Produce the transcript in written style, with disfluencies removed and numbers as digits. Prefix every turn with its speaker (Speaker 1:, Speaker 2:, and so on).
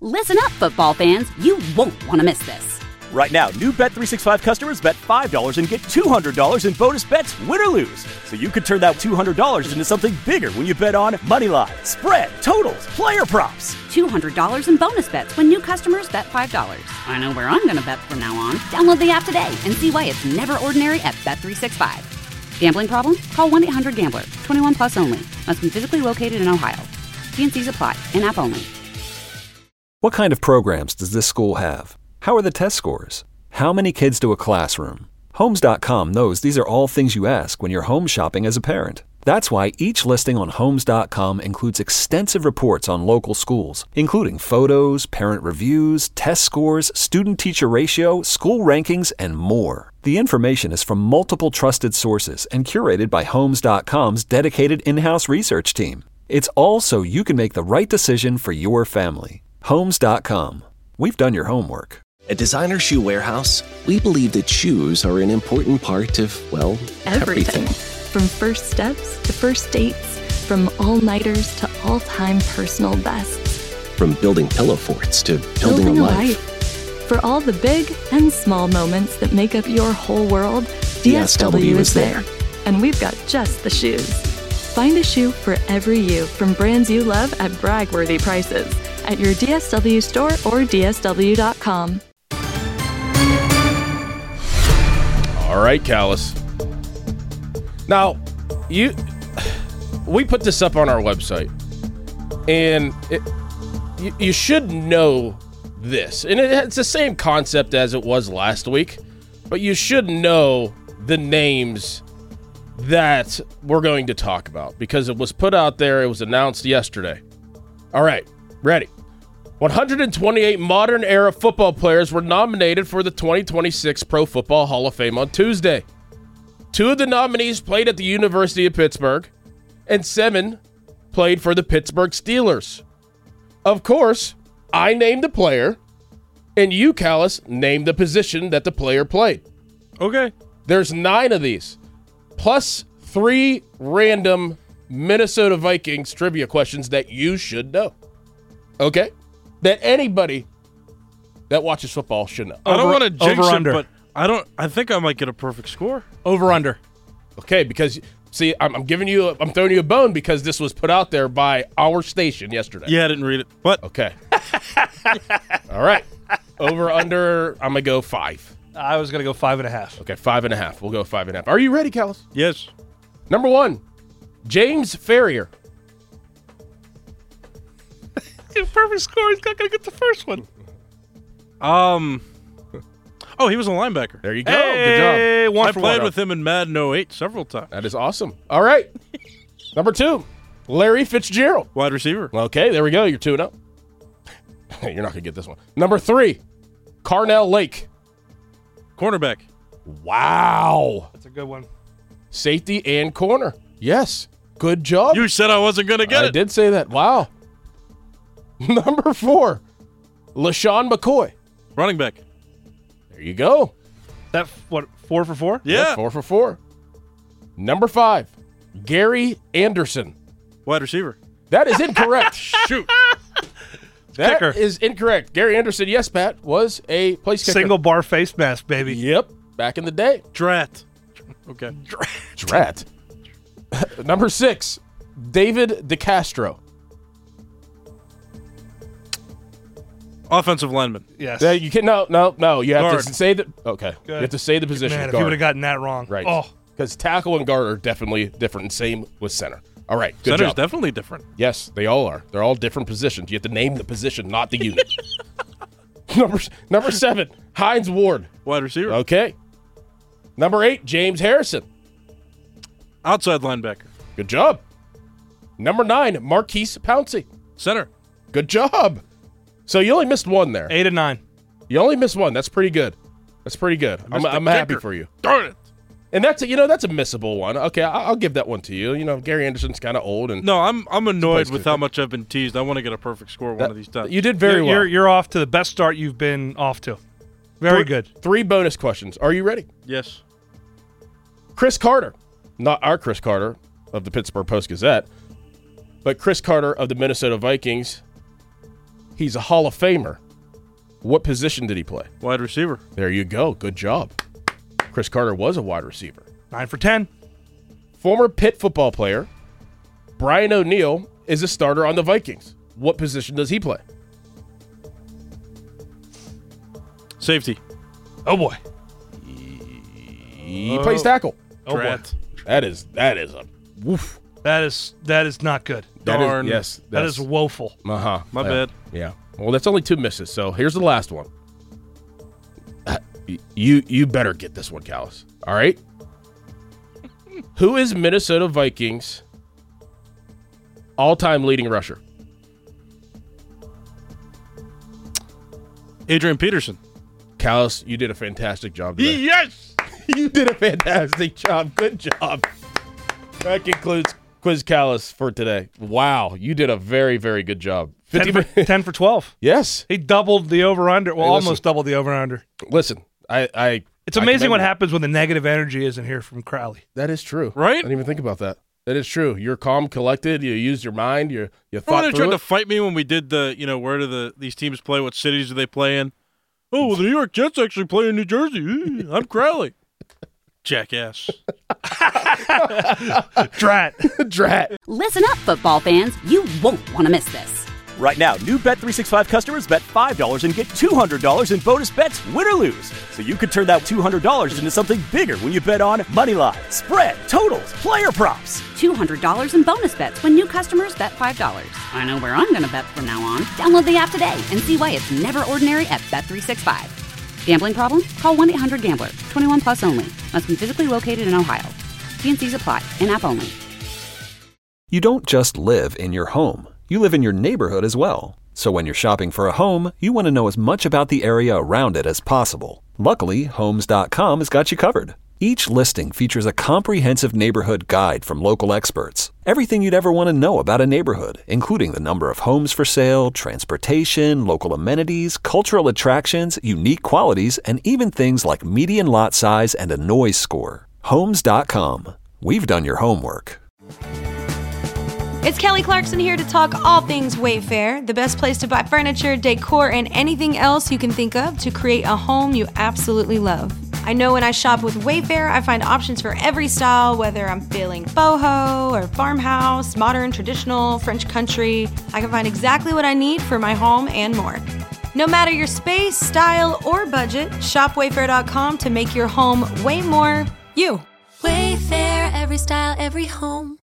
Speaker 1: Listen up, football fans. You won't want to miss this.
Speaker 2: Right now, new Bet365 customers bet $5 and get $200 in bonus bets, win or lose. So you could turn that $200 into something bigger when you bet on money line, spread, totals, player props.
Speaker 1: $200 in bonus bets when new customers bet $5. I know where I'm going to bet from now on. Download the app today and see why it's never ordinary at Bet365. Gambling problem? Call 1-800-GAMBLER. 21 plus only. Must be physically located in Ohio. T&Cs apply. In-app only.
Speaker 3: What kind of programs does this school have? How are the test scores? How many kids do a classroom? Homes.com knows these are all things you ask when you're home shopping as a parent. That's why each listing on Homes.com includes extensive reports on local schools, including photos, parent reviews, test scores, student-teacher ratio, school rankings, and more. The information is from multiple trusted sources and curated by Homes.com's dedicated in-house research team. It's all so you can make the right decision for your family. Homes.com. We've done your homework.
Speaker 4: At Designer Shoe Warehouse, we believe that shoes are an important part of, well, everything.
Speaker 5: From first steps to first dates, from all-nighters to all-time personal bests.
Speaker 4: From building pillow forts to building a life.
Speaker 5: For all the big and small moments that make up your whole world, DSW is there. And we've got just the shoes. Find a shoe for every you from brands you love at brag-worthy prices at your DSW store or DSW.com.
Speaker 6: All right, Callus. Now, we put this up on our website, and you should know this. And it's the same concept as it was last week, but you should know the names that we're going to talk about because it was put out there. It was announced yesterday. All right, ready. 128 modern-era football players were nominated for the 2026 Pro Football Hall of Fame on Tuesday. 2 of the nominees played at the University of Pittsburgh, and 7 played for the Pittsburgh Steelers. Of course, I named the player, and you, Callus, named the position that the player played.
Speaker 7: Okay.
Speaker 6: There's 9 of these, plus 3 random Minnesota Vikings trivia questions that you should know. Okay? That anybody that watches football should know.
Speaker 7: I don't want to jinx it, but I think I might get a perfect score.
Speaker 8: Over under.
Speaker 6: Okay, because see, I'm throwing you a bone because this was put out there by our station yesterday.
Speaker 7: Yeah, I didn't read it. What?
Speaker 6: Okay. All right. Over under, I'm gonna go 5.
Speaker 8: I was gonna go 5.5.
Speaker 6: Okay, 5.5. We'll go 5.5. Are you ready, Callus?
Speaker 7: Yes.
Speaker 6: Number 1, James Ferrier.
Speaker 7: Perfect score. He's not going to get the first one. Oh, he was a linebacker.
Speaker 6: There you go. Good job.
Speaker 7: I played with him in Madden 08 several times.
Speaker 6: That is awesome. All right. Number 2, Larry Fitzgerald.
Speaker 7: Wide receiver.
Speaker 6: Okay, there we go. You're 2-0. You're not going to get this one. Number 3, Carnell Lake.
Speaker 7: Cornerback.
Speaker 6: Wow.
Speaker 8: That's a good one.
Speaker 6: Safety and corner. Yes. Good job.
Speaker 7: You said I wasn't going to get it.
Speaker 6: I did say that. Wow. Number 4, LaShawn McCoy.
Speaker 7: Running back.
Speaker 6: There you go.
Speaker 8: That, what, 4 for 4?
Speaker 7: Yeah.
Speaker 6: 4 for 4. Number 5, Gary Anderson.
Speaker 7: Wide receiver.
Speaker 6: That is incorrect.
Speaker 7: Shoot.
Speaker 6: That
Speaker 8: Kicker.
Speaker 6: is incorrect. Gary Anderson, yes, Pat, was a place kicker.
Speaker 8: Single bar face mask, baby.
Speaker 6: Yep. Back in the day.
Speaker 7: Drat. Okay.
Speaker 6: Drat. Number 6, David DeCastro.
Speaker 7: Offensive lineman.
Speaker 8: Yes.
Speaker 6: You can no. You have
Speaker 7: Guard.
Speaker 6: to say the okay.
Speaker 8: Good.
Speaker 6: You have to say the position.
Speaker 8: Man, if
Speaker 6: guard.
Speaker 8: you would have gotten that wrong.
Speaker 6: Right.
Speaker 8: Oh.
Speaker 6: Because tackle and guard are definitely different. And same with center. All right. Good
Speaker 7: Center's
Speaker 6: job.
Speaker 7: definitely different.
Speaker 6: Yes, they all are. They're all different positions. You have to name the position, not the unit. Number 7, Hines Ward.
Speaker 7: Wide receiver.
Speaker 6: Okay. Number 8, James Harrison.
Speaker 7: Outside linebacker.
Speaker 6: Good job. Number 9, Marquise Pouncey.
Speaker 7: Center.
Speaker 6: Good job. So you only missed 1 there.
Speaker 8: 8 and 9.
Speaker 6: You only missed 1. That's pretty good. I'm happy for you.
Speaker 7: Darn it.
Speaker 6: And that's a missable one. Okay, I'll give that one to you. You know, Gary Anderson's kind of old, and
Speaker 7: No, I'm annoyed with how much I've been teased. I want to get a perfect score one of these times.
Speaker 6: you did very well.
Speaker 8: You're off to the best start you've been off to. Very good.
Speaker 6: 3 bonus questions. Are you ready?
Speaker 7: Yes.
Speaker 6: Chris Carter, not our Chris Carter of the Pittsburgh Post-Gazette, but Chris Carter of the Minnesota Vikings, He's a Hall of Famer. What position did he play?
Speaker 7: Wide receiver.
Speaker 6: There you go. Good job. Chris Carter was a wide receiver.
Speaker 8: 9 for 10.
Speaker 6: Former Pitt football player Brian O'Neill is a starter on the Vikings. What position does he play?
Speaker 7: Safety.
Speaker 8: Oh, boy.
Speaker 6: He plays tackle.
Speaker 8: Oh, boy.
Speaker 6: That is a woof.
Speaker 8: That is not good.
Speaker 7: Darn.
Speaker 8: That is woeful.
Speaker 6: Uh-huh.
Speaker 7: My bad.
Speaker 6: Yeah. Well, that's only 2 misses, so here's the last one. You better get this one, Callis. All right? Who is Minnesota Vikings' all-time leading rusher?
Speaker 7: Adrian Peterson.
Speaker 6: Callis, you did a fantastic job today.
Speaker 7: Yes!
Speaker 6: You did a fantastic job. Good job. That concludes Quiz Callis for today. Wow, you did a very, very good job.
Speaker 8: 10 for 12.
Speaker 6: Yes.
Speaker 8: He doubled the over-under. Well,
Speaker 6: Hey, listen.
Speaker 8: almost doubled the over-under.
Speaker 6: Listen,
Speaker 8: It's amazing what happens when the negative energy isn't here from Crowley.
Speaker 6: That is true.
Speaker 7: Right?
Speaker 6: I didn't even think about that. That is true. You're calm, collected. You used your mind. You thought
Speaker 7: Remember they
Speaker 6: through
Speaker 7: tried
Speaker 6: it.
Speaker 7: to fight me when we did the, where do these teams play? What cities do they play in? Oh, well, the New York Jets actually play in New Jersey. I'm Crowley. Jackass.
Speaker 6: Drat.
Speaker 1: Listen up, football fans. You won't want to miss this.
Speaker 2: Right now, new Bet365 customers bet $5 and get $200 in bonus bets, win or lose. So you could turn that $200 into something bigger when you bet on Moneyline, spread, totals, player props.
Speaker 1: $200 in bonus bets when new customers bet $5. I know where I'm going to bet from now on. Download the app today and see why it's never ordinary at Bet365. Gambling problem? Call 1-800-GAMBLER. 21 plus only. Must be physically located in Ohio. T&Cs apply. In-app only.
Speaker 3: You don't just live in your home. You live in your neighborhood as well. So when you're shopping for a home, you want to know as much about the area around it as possible. Luckily, Homes.com has got you covered. Each listing features a comprehensive neighborhood guide from local experts. Everything you'd ever want to know about a neighborhood, including the number of homes for sale, transportation, local amenities, cultural attractions, unique qualities, and even things like median lot size and a noise score. Homes.com. We've done your homework.
Speaker 9: It's Kelly Clarkson here to talk all things Wayfair, the best place to buy furniture, decor, and anything else you can think of to create a home you absolutely love. I know when I shop with Wayfair, I find options for every style, whether I'm feeling boho or farmhouse, modern, traditional, French country. I can find exactly what I need for my home and more. No matter your space, style, or budget, shop Wayfair.com to make your home way more you.
Speaker 10: Wayfair, every style, every home.